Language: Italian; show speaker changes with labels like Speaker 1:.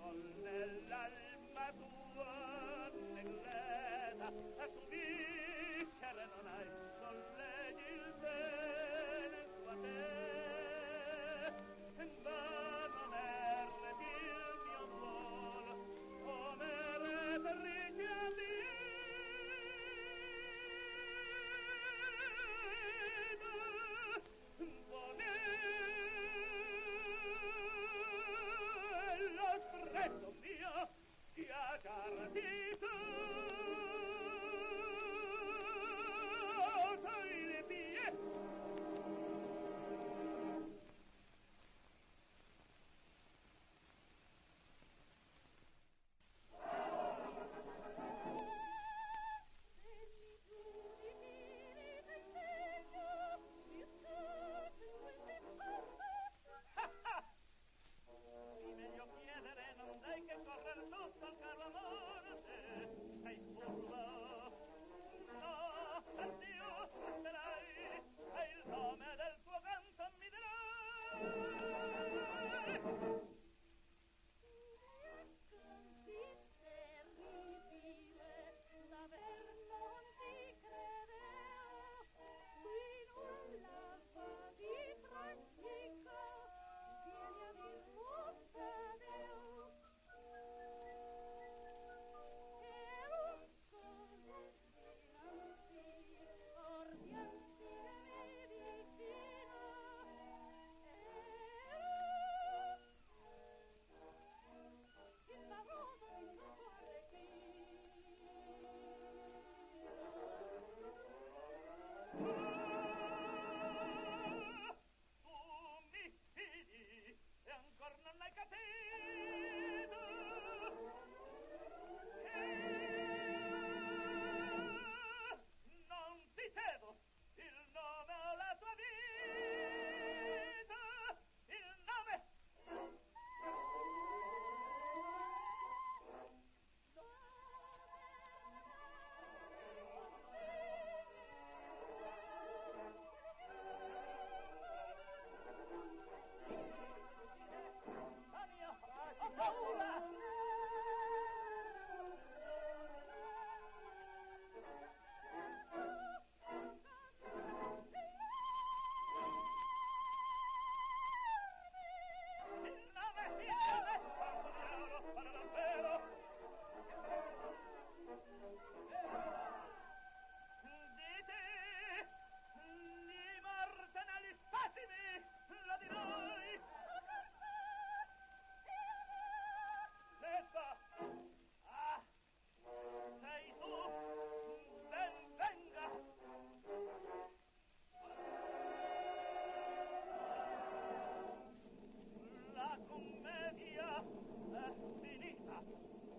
Speaker 1: Con nell'alma tua negreta a tu bicchiere non hai, colleghi il bene a te, ma non erreti il mio amor, come rete richiami. Stretto mio, chiacchierati tu, dai le mie. Non dai che correr tutto al caro amore, sei furbo. No, addio, aspetterai, e il nome del tuo canto mi dirai.
Speaker 2: Così terribile, d'aver non ti credevo, qui nulla fa di tragico, vieni a dirmi Tadeo.
Speaker 1: Non l'hai capito, non ti cedo il nome o la tua vita, il nome. Ho paura! Il nome, parla davvero! Dite, di morte negli spasimi, lo dirai! Netta! Ah! Sei tu! Ben venga! La commedia è finita!